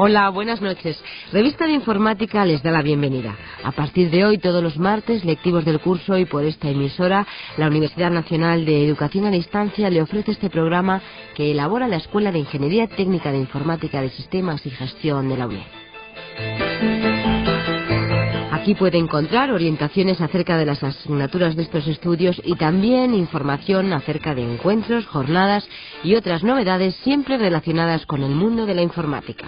Hola, buenas noches. Revista de Informática les da la bienvenida. A partir de hoy, todos los martes, lectivos del curso y por esta emisora, la Universidad Nacional de Educación a Distancia le ofrece este programa que elabora la Escuela de Ingeniería Técnica de Informática de Sistemas y Gestión de la UNED. Aquí puede encontrar orientaciones acerca de las asignaturas de estos estudios y también información acerca de encuentros, jornadas y otras novedades siempre relacionadas con el mundo de la informática.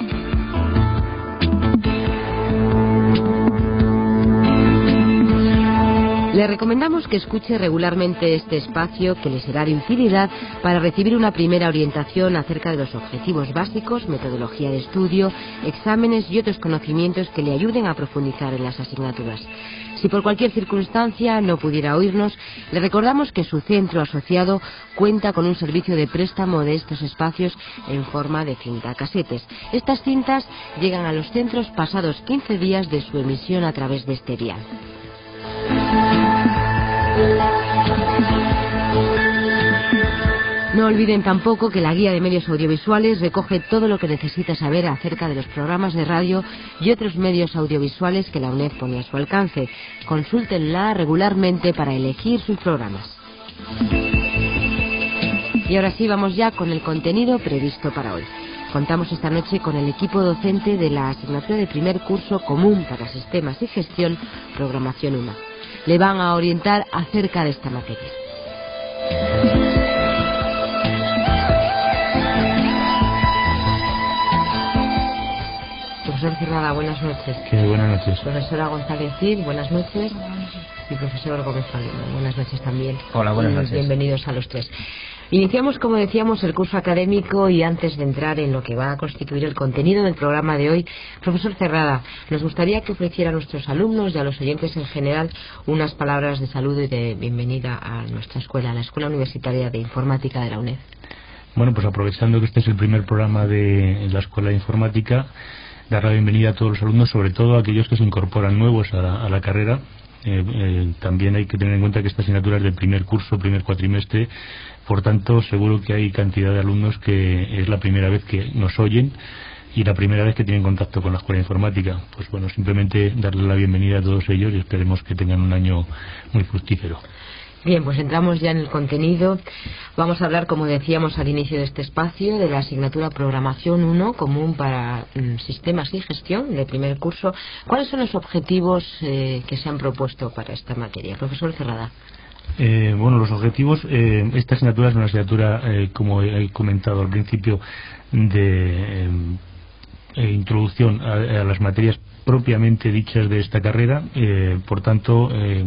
Le recomendamos que escuche regularmente este espacio que le será de utilidad para recibir una primera orientación acerca de los objetivos básicos, metodología de estudio, exámenes y otros conocimientos que le ayuden a profundizar en las asignaturas. Si por cualquier circunstancia no pudiera oírnos, le recordamos que su centro asociado cuenta con un servicio de préstamo de estos espacios en forma de cinta casetes. Estas cintas llegan a los centros pasados 15 días de su emisión a través de este dial. No olviden tampoco que la guía de medios audiovisuales recoge todo lo que necesita saber acerca de los programas de radio y otros medios audiovisuales que la UNED pone a su alcance. Consúltenla regularmente para elegir sus programas. Y ahora sí, vamos ya con el contenido previsto para hoy. Contamos esta noche con el equipo docente de la asignatura de primer curso común para sistemas y gestión, programación 1. Le van a orientar acerca de esta materia. Profesor Cerrada, buenas noches. Buenas noches. Profesora González Cid, buenas noches. Y profesor Gómez Paloma, buenas noches también. Hola, buenas noches. Bienvenidos a los tres. Iniciamos, como decíamos, el curso académico y antes de entrar en lo que va a constituir el contenido del programa de hoy, profesor Cerrada, nos gustaría que ofreciera a nuestros alumnos y a los oyentes en general unas palabras de saludo y de bienvenida a nuestra escuela, a la Escuela Universitaria de Informática de la UNED. Bueno, pues aprovechando que este es el primer programa de la Escuela de Informática, dar la bienvenida a todos los alumnos, sobre todo a aquellos que se incorporan nuevos a la carrera. También hay que tener en cuenta que esta asignatura es del primer curso, primer cuatrimestre, por tanto seguro que hay cantidad de alumnos que es la primera vez que nos oyen y la primera vez que tienen contacto con la Escuela de Informática. Pues bueno, simplemente darle la bienvenida a todos ellos y esperemos que tengan un año muy fructífero. Bien, pues entramos ya en el contenido. Vamos a hablar, como decíamos al inicio de este espacio, de la asignatura Programación 1, común para Sistemas y Gestión, de primer curso. ¿Cuáles son los objetivos que se han propuesto para esta materia? Profesor Cerrada. Bueno, los objetivos, esta asignatura es una asignatura, como he comentado al principio, de introducción a las materias propiamente dichas de esta carrera. Por tanto,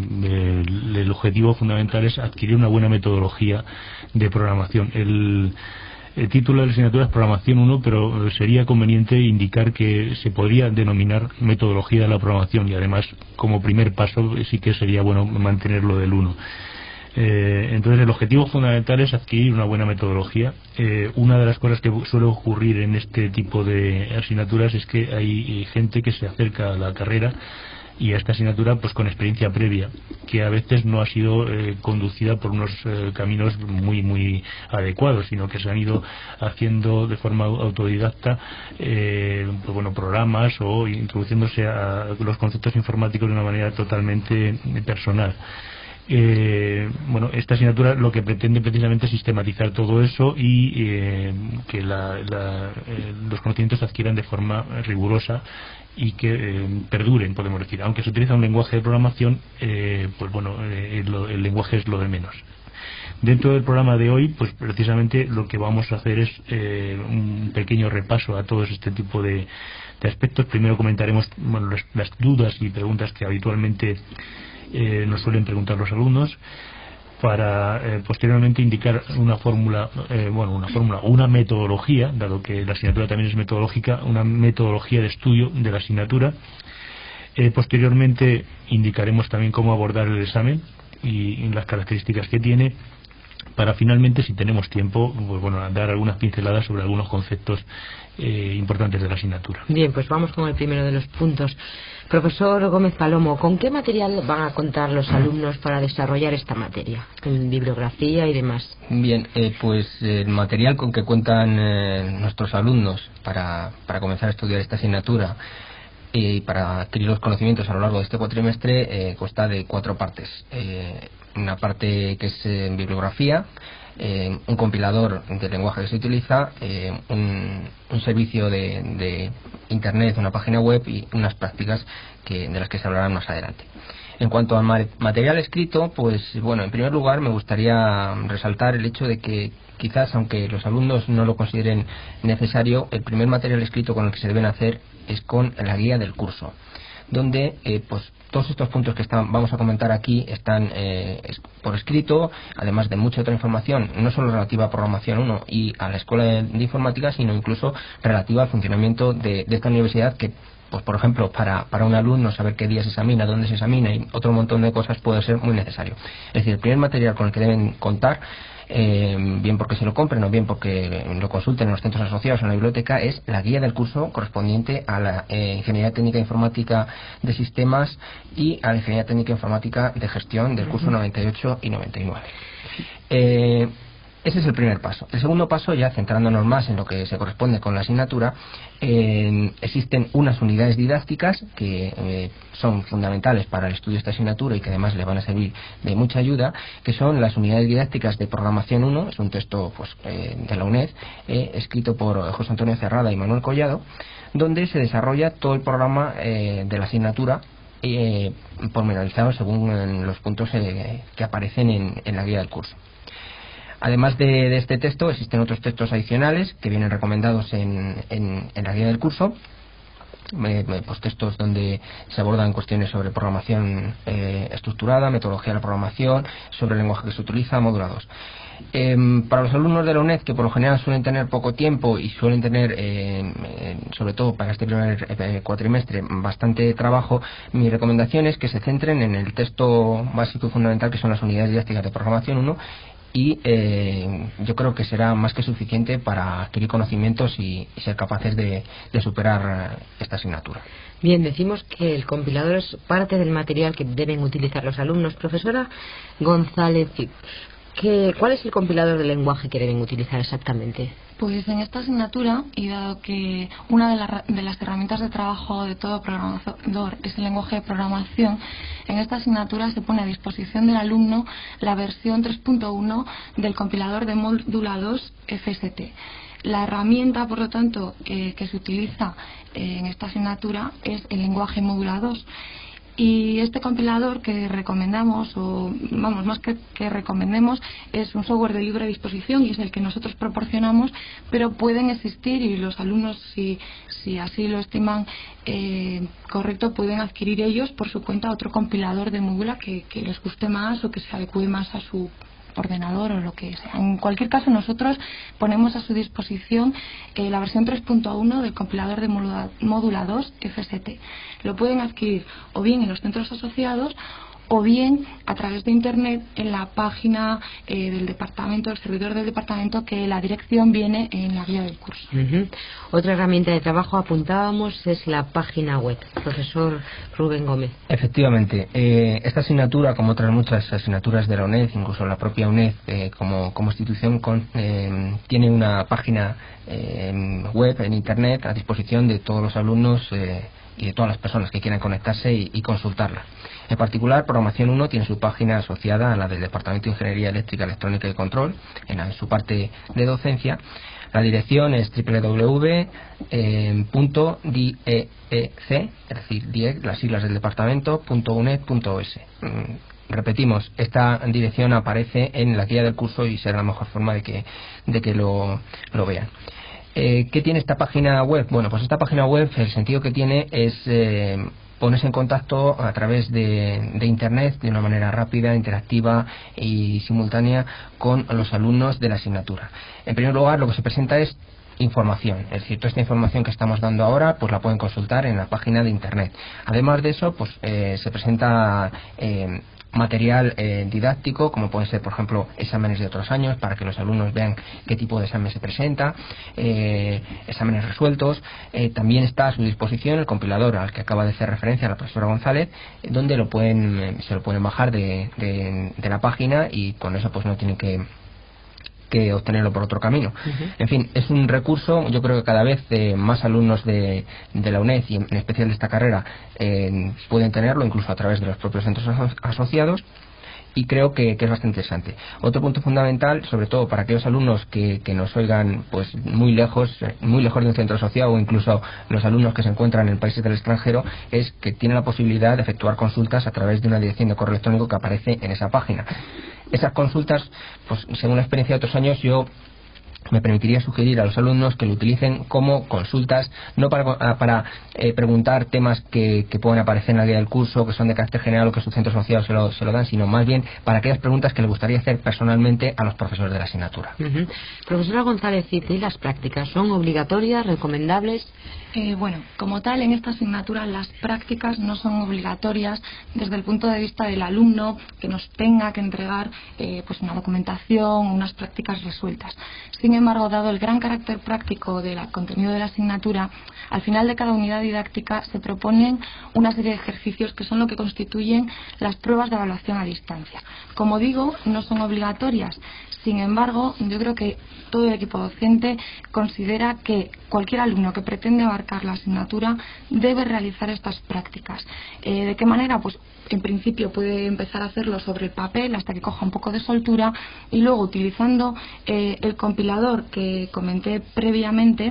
el objetivo fundamental es adquirir una buena metodología de programación. El título de la asignatura es Programación 1, pero sería conveniente indicar que se podría denominar metodología de la programación y además, como primer paso, sí que sería bueno mantenerlo del 1. Entonces el objetivo fundamental es adquirir una buena metodología. Una de las cosas que suele ocurrir en este tipo de asignaturas es que hay gente que se acerca a la carrera y a esta asignatura pues con experiencia previa, que a veces no ha sido conducida por unos caminos muy adecuados, sino que se han ido haciendo de forma autodidacta pues bueno, programas o introduciéndose a los conceptos informáticos de una manera totalmente personal. Bueno, esta asignatura lo que pretende precisamente es sistematizar todo eso y que los conocimientos se adquieran de forma rigurosa y que perduren, podemos decir. Aunque se utiliza un lenguaje de programación, pues bueno, el lenguaje es lo de menos. Dentro del programa de hoy, pues precisamente lo que vamos a hacer es un pequeño repaso a todos este tipo de aspectos. Primero comentaremos bueno, las dudas y preguntas que habitualmente nos suelen preguntar los alumnos, para posteriormente indicar una fórmula, una metodología, dado que la asignatura también es metodológica, una metodología de estudio de la asignatura. Posteriormente indicaremos también cómo abordar el examen y las características que tiene, para finalmente, si tenemos tiempo, pues bueno, dar algunas pinceladas sobre algunos conceptos importantes de la asignatura. Bien, pues vamos con el primero de los puntos. Profesor Gómez Palomo, ¿con qué material van a contar los alumnos para desarrollar esta materia? ¿En bibliografía y demás? Bien, pues el material con que cuentan nuestros alumnos para comenzar a estudiar esta asignatura y para adquirir los conocimientos a lo largo de este cuatrimestre consta de 4 partes. Una parte que es bibliografía, un compilador del lenguaje que se utiliza, un servicio de internet, una página web y unas prácticas de las que se hablarán más adelante. En cuanto al material escrito, pues bueno, en primer lugar me gustaría resaltar el hecho de que quizás, aunque los alumnos no lo consideren necesario, el primer material escrito con el que se deben hacer es con la guía del curso, donde pues todos estos puntos que vamos a comentar aquí están por escrito, además de mucha otra información, no solo relativa a Programación 1 y a la Escuela de Informática, sino incluso relativa al funcionamiento de esta universidad, que pues por ejemplo para un alumno saber qué día se examina, dónde se examina y otro montón de cosas puede ser muy necesario. Es decir, el primer material con el que deben contar, bien porque se lo compren o bien porque lo consulten en los centros asociados o en la biblioteca, es la guía del curso correspondiente a la Ingeniería Técnica Informática de Sistemas y a la Ingeniería Técnica Informática de Gestión del curso 98 y 99. Ese es el primer paso. El segundo paso, ya centrándonos más en lo que se corresponde con la asignatura, existen unas unidades didácticas que son fundamentales para el estudio de esta asignatura y que además le van a servir de mucha ayuda, que son las unidades didácticas de Programación 1, es un texto pues, de la UNED, escrito por José Antonio Cerrada y Manuel Collado, donde se desarrolla todo el programa de la asignatura pormenorizado según los puntos que aparecen en la guía del curso. Además de este texto, existen otros textos adicionales que vienen recomendados en la guía del curso, pues textos donde se abordan cuestiones sobre programación estructurada, metodología de la programación, sobre el lenguaje que se utiliza, modulados. Para los alumnos de la UNED, que por lo general suelen tener poco tiempo y suelen tener, sobre todo para este primer cuatrimestre, bastante trabajo, mi recomendación es que se centren en el texto básico y fundamental, que son las unidades didácticas de Programación 1, y yo creo que será más que suficiente para adquirir conocimientos y ser capaces de superar esta asignatura. Bien, decimos que el compilador es parte del material que deben utilizar los alumnos. Profesora González, ¿cuál es el compilador de lenguaje que deben utilizar exactamente? Pues en esta asignatura, y dado que una de las herramientas de trabajo de todo programador es el lenguaje de programación, en esta asignatura se pone a disposición del alumno la versión 3.1 del compilador de Módula 2 FST. La herramienta, por lo tanto, que se utiliza en esta asignatura es el lenguaje Módula 2. Y este compilador que recomendamos, o vamos, más que recomendemos, es un software de libre disposición y es el que nosotros proporcionamos, pero pueden existir, y los alumnos, si así lo estiman correcto, pueden adquirir ellos por su cuenta otro compilador de Módula que les guste más o que se adecue más a su ordenador o lo que sea. En cualquier caso, nosotros ponemos a su disposición la versión 3.1 del compilador de Módula 2 FST. Lo pueden adquirir o bien en los centros asociados o bien a través de internet en la página del departamento, del servidor del departamento, que la dirección viene en la guía del curso. Otra herramienta de trabajo, apuntábamos, es la página web. Profesor Rubén Gómez. Efectivamente, esta asignatura, como otras muchas asignaturas de la UNED, incluso la propia UNED como institución, tiene una página web en internet a disposición de todos los alumnos y de todas las personas que quieran conectarse y consultarla. En particular, Programación 1 tiene su página asociada a la del Departamento de Ingeniería Eléctrica, Electrónica y Control, en su parte de docencia. La dirección es www.diec, es decir, DIEC, las siglas del departamento, .uned.es. Repetimos, esta dirección aparece en la guía del curso y será la mejor forma de que lo vean. ¿Qué tiene esta página web? Bueno, pues esta página web, el sentido que tiene es ponerse en contacto a través de internet de una manera rápida, interactiva y simultánea con los alumnos de la asignatura. En primer lugar, lo que se presenta es información, es decir, toda esta información que estamos dando ahora pues la pueden consultar en la página de internet. Además de eso, pues se presenta material didáctico, como pueden ser, por ejemplo, exámenes de otros años para que los alumnos vean qué tipo de examen se presenta, exámenes resueltos. También está a su disposición el compilador al que acaba de hacer referencia la profesora González, donde se lo pueden bajar de la página, y con eso pues no tienen que obtenerlo por otro camino. En fin, es un recurso. Yo creo que cada vez más alumnos de la UNED, y en especial de esta carrera, pueden tenerlo, incluso a través de los propios centros asociados, y creo que es bastante interesante. Otro punto fundamental, sobre todo para aquellos alumnos que nos oigan pues muy lejos de un centro asociado, o incluso los alumnos que se encuentran en países del extranjero, es que tienen la posibilidad de efectuar consultas a través de una dirección de correo electrónico que aparece en esa página. Esas consultas, pues según la experiencia de otros años, yo me permitiría sugerir a los alumnos que lo utilicen como consultas, no para preguntar temas que pueden aparecer en la guía del curso, que son de carácter general o que sus centros asociados se lo dan, sino más bien para aquellas preguntas que les gustaría hacer personalmente a los profesores de la asignatura. Profesora González, ¿y las prácticas son obligatorias, recomendables? Bueno, como tal, en esta asignatura las prácticas no son obligatorias desde el punto de vista del alumno que nos tenga que entregar pues una documentación, unas prácticas resueltas. Sin embargo, dado el gran carácter práctico del contenido de la asignatura, al final de cada unidad didáctica se proponen una serie de ejercicios que son lo que constituyen las pruebas de evaluación a distancia. Como digo, no son obligatorias. Sin embargo, yo creo que todo el equipo docente considera que cualquier alumno que pretende abarcar la asignatura debe realizar estas prácticas. ¿De qué manera? Pues en principio puede empezar a hacerlo sobre el papel hasta que coja un poco de soltura, y luego utilizando el compilador que comenté previamente.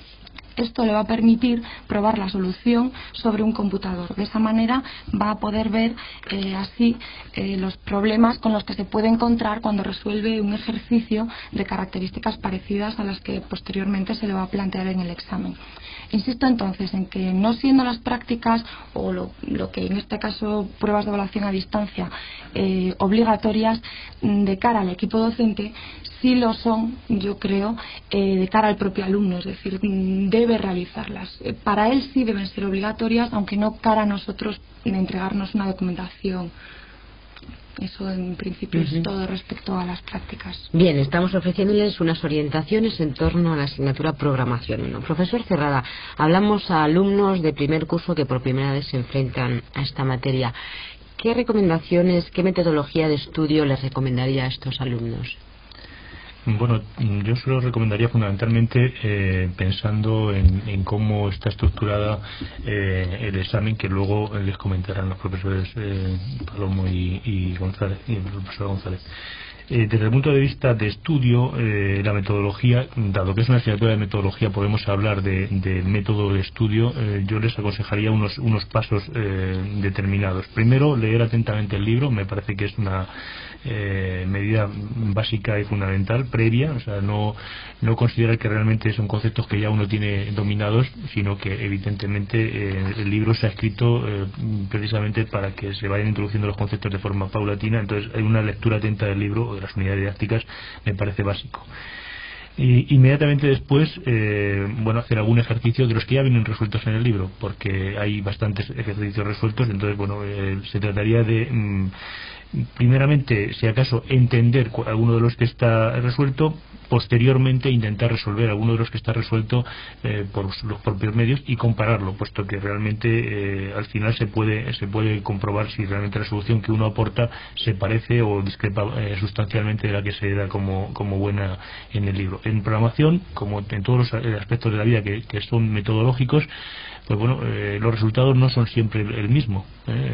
Esto le va a permitir probar la solución sobre un computador. De esa manera va a poder ver así los problemas con los que se puede encontrar cuando resuelve un ejercicio de características parecidas a las que posteriormente se le va a plantear en el examen. Insisto entonces en que, no siendo las prácticas o lo que en este caso pruebas de evaluación a distancia obligatorias, de cara al equipo docente sí lo son, yo creo, de cara al propio alumno, es decir, debe realizarlas. Para él sí deben ser obligatorias, aunque no cara a nosotros en entregarnos una documentación. Eso en principio es todo respecto a las prácticas. Bien, estamos ofreciéndoles unas orientaciones en torno a la asignatura Programación 1. Profesor Cerrada, hablamos a alumnos de primer curso que por primera vez se enfrentan a esta materia. ¿Qué recomendaciones, qué metodología de estudio les recomendaría a estos alumnos? Bueno, yo se lo recomendaría fundamentalmente pensando en cómo está estructurada el examen, que luego les comentarán los profesores Palomo y González, y el profesor González. Desde el punto de vista de estudio, la metodología, dado que es una asignatura de metodología, podemos hablar del método de estudio. Yo les aconsejaría unos pasos determinados. Primero, leer atentamente el libro. Me parece que es una medida básica y fundamental, previa. O sea, no considerar que realmente son conceptos que ya uno tiene dominados, sino que evidentemente el libro se ha escrito precisamente para que se vayan introduciendo los conceptos de forma paulatina. Entonces, hay una lectura atenta del libro o de las unidades didácticas, me parece básico. Y inmediatamente después, hacer algún ejercicio de los que ya vienen resueltos en el libro, porque hay bastantes ejercicios resueltos. Entonces, se trataría de primeramente, si acaso, entender alguno de los que está resuelto, posteriormente intentar resolver alguno de los que está resuelto por los propios medios y compararlo, puesto que realmente al final se puede comprobar si realmente la solución que uno aporta se parece o discrepa sustancialmente de la que se da como buena en el libro. En programación, como en todos los aspectos de la vida que son metodológicos, los resultados no son siempre el mismo.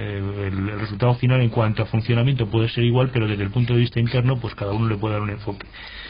El resultado final en cuanto a funcionamiento puede ser igual, pero desde el punto de vista interno, pues cada uno le puede dar un enfoque.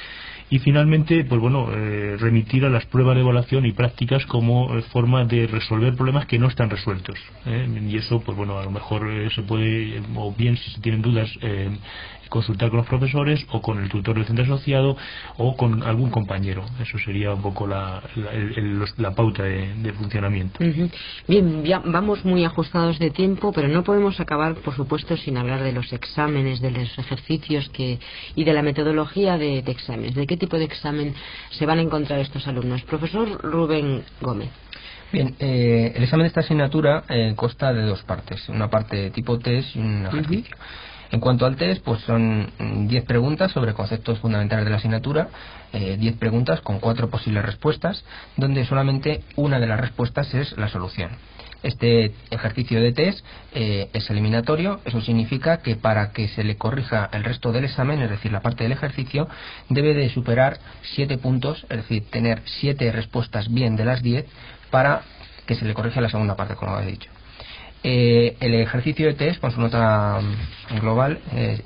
Y finalmente, remitir a las pruebas de evaluación y prácticas como forma de resolver problemas que no están resueltos. Y eso, a lo mejor se puede, o bien si se tienen dudas, consultar con los profesores o con el tutor del centro asociado o con algún compañero. Eso sería un poco la pauta de funcionamiento. Bien, ya vamos muy ajustados de tiempo, pero no podemos acabar, por supuesto, sin hablar de los exámenes, de los ejercicios y de la metodología de exámenes. ¿De qué tipo de examen se van a encontrar estos alumnos? Profesor Rubén Gómez. Bien, el examen de esta asignatura consta de dos partes, una parte tipo test y un ejercicio. En cuanto al test, pues son 10 preguntas sobre conceptos fundamentales de la asignatura, 10 preguntas con 4 posibles respuestas, donde solamente una de las respuestas es la solución. Este ejercicio de test es eliminatorio. Eso significa que para que se le corrija el resto del examen, es decir, la parte del ejercicio, debe de superar 7 puntos, es decir, tener 7 respuestas bien de las 10 para que se le corrija la segunda parte, como he dicho. El ejercicio de test, con su nota global,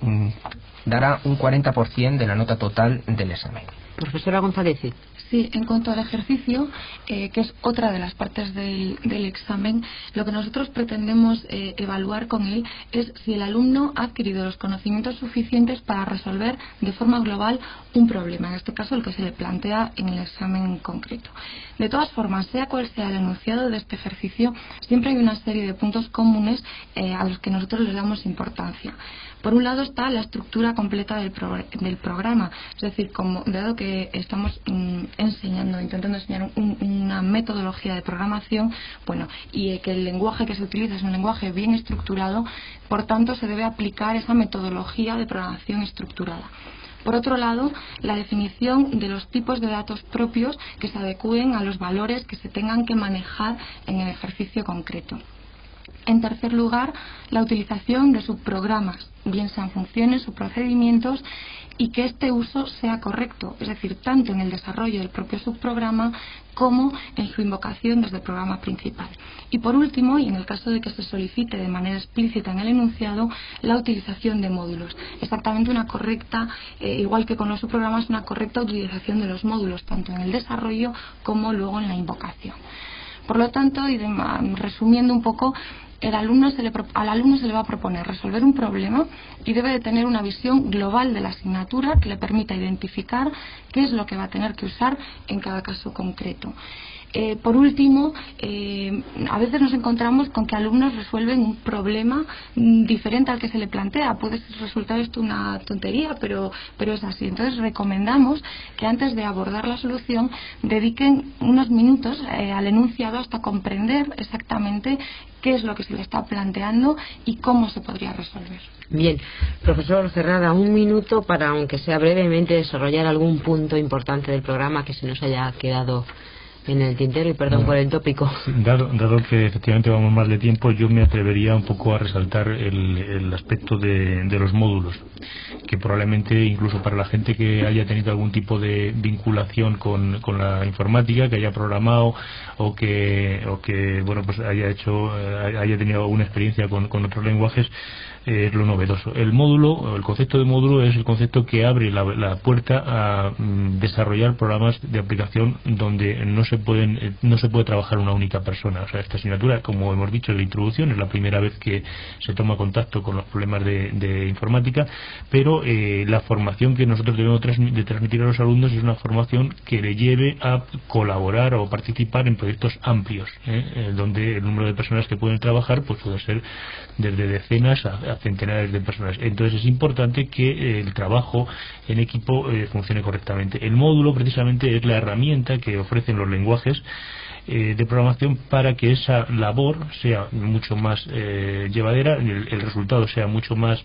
dará un 40% de la nota total del examen. Profesora González. Sí, en cuanto al ejercicio, que es otra de las partes del examen, lo que nosotros pretendemos evaluar con él es si el alumno ha adquirido los conocimientos suficientes para resolver de forma global un problema, en este caso el que se le plantea en el examen en concreto. De todas formas, sea cual sea el enunciado de este ejercicio, siempre hay una serie de puntos comunes a los que nosotros les damos importancia. Por un lado está la estructura completa del programa, es decir, dado que estamos intentando enseñar una metodología de programación, y que el lenguaje que se utiliza es un lenguaje bien estructurado, por tanto se debe aplicar esa metodología de programación estructurada. Por otro lado, la definición de los tipos de datos propios que se adecúen a los valores que se tengan que manejar en el ejercicio concreto. En tercer lugar, la utilización de subprogramas, bien sean funciones o procedimientos, y que este uso sea correcto, es decir, tanto en el desarrollo del propio subprograma como en su invocación desde el programa principal. Y por último, y en el caso de que se solicite de manera explícita en el enunciado, la utilización de módulos. Exactamente una correcta, igual que con los subprogramas, una correcta utilización de los módulos, tanto en el desarrollo como luego en la invocación. Por lo tanto, y resumiendo un poco, al alumno se le va a proponer resolver un problema y debe de tener una visión global de la asignatura que le permita identificar qué es lo que va a tener que usar en cada caso concreto. Por último, a veces nos encontramos con que alumnos resuelven un problema diferente al que se le plantea. Puede resultar esto una tontería, pero es así. Entonces recomendamos que antes de abordar la solución dediquen unos minutos al enunciado hasta comprender exactamente qué es lo que se le está planteando y cómo se podría resolver. Bien, profesor Cerrada, un minuto para, aunque sea brevemente, desarrollar algún punto importante del programa que se nos haya quedado en el tintero, y perdón por el tópico. Dado que efectivamente vamos mal de tiempo, yo me atrevería un poco a resaltar el aspecto de los módulos, que probablemente incluso para la gente que haya tenido algún tipo de vinculación con la informática, que haya programado o que pues haya tenido alguna experiencia con otros lenguajes, es lo novedoso. El módulo, o el concepto de módulo, es el concepto que abre la puerta a desarrollar programas de aplicación donde no se puede trabajar una única persona. O sea, esta asignatura, como hemos dicho en la introducción, es la primera vez que se toma contacto con los problemas de informática, pero la formación que nosotros debemos de transmitir a los alumnos es una formación que le lleve a colaborar o participar en proyectos amplios, donde el número de personas que pueden trabajar pues puede ser desde decenas a centenares de personas. Entonces es importante que el trabajo en equipo funcione correctamente. El módulo precisamente es la herramienta que ofrecen los lenguajes de programación para que esa labor sea mucho más llevadera, el resultado sea mucho más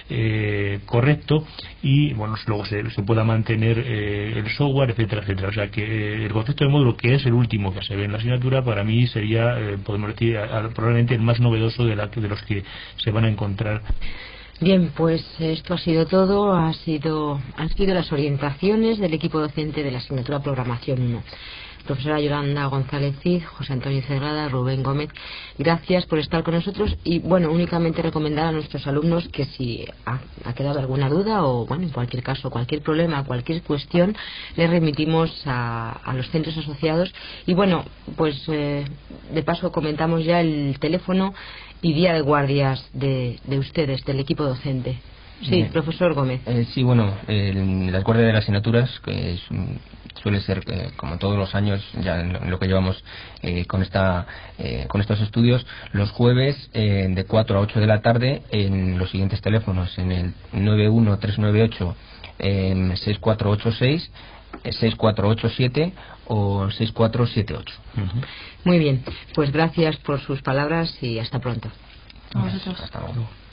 correcto, y luego se pueda mantener el software, etcétera, etcétera. O sea que el concepto de módulo, que es el último que se ve en la asignatura, para mí sería, podemos decir, probablemente el más novedoso de los que se van a encontrar. Bien, pues esto ha sido todo. Han sido las orientaciones del equipo docente de la asignatura Programación 1. Profesora Yolanda González Cid, José Antonio Cerrada, Rubén Gómez, gracias por estar con nosotros, y únicamente recomendar a nuestros alumnos que si ha quedado alguna duda o en cualquier caso, cualquier problema, cualquier cuestión, les remitimos a los centros asociados, y de paso comentamos ya el teléfono y día de guardias de ustedes, del equipo docente. Sí, profesor Gómez. Las guardias de las asignaturas, que suele ser, como todos los años, ya en lo que llevamos con estos estudios, los jueves de 4 a 8 de la tarde, en los siguientes teléfonos, en el 91398 6486, 6487 o 6478. Muy bien, pues gracias por sus palabras y hasta pronto. A vosotros. Hasta luego.